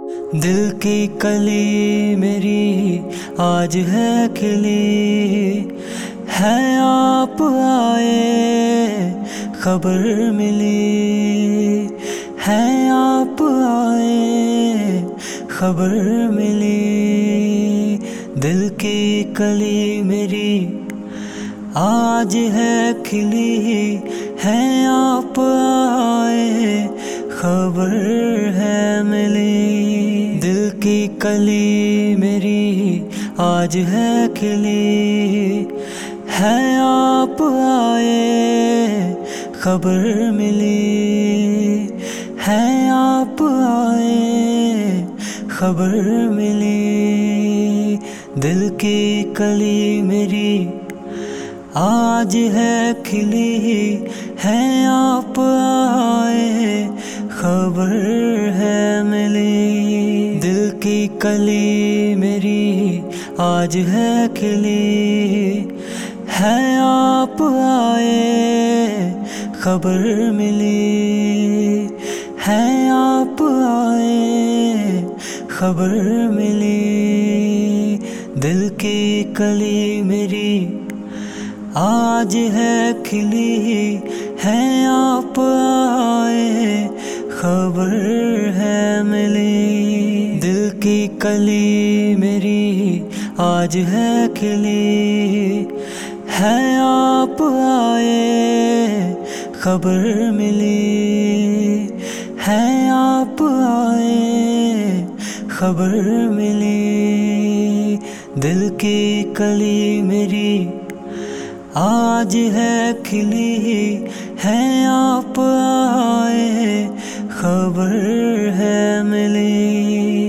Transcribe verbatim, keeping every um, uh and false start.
दिल की कली मेरी आज है खिली है, आप आए खबर मिली है, आप आए खबर मिली। दिल की कली मेरी आज है खिली है, आप आए खबर है मिली। दिल की कली मेरी आज है खिली है, आप आए खबर मिली है, आप आए खबर मिली। दिल की कली मेरी आज है खिली है, आप आए खबर है मिली। दिल की कली मेरी आज है खिली है, आप आए खबर मिली है, आप आए खबर मिली। दिल की कली मेरी आज है खिली है, आप आए खबर है मिली। दिल की कली मेरी आज है खिली है, आप आए खबर मिली है, आप आए खबर मिली। दिल की कली मेरी आज है खिली है, आप आए खबर है मिली।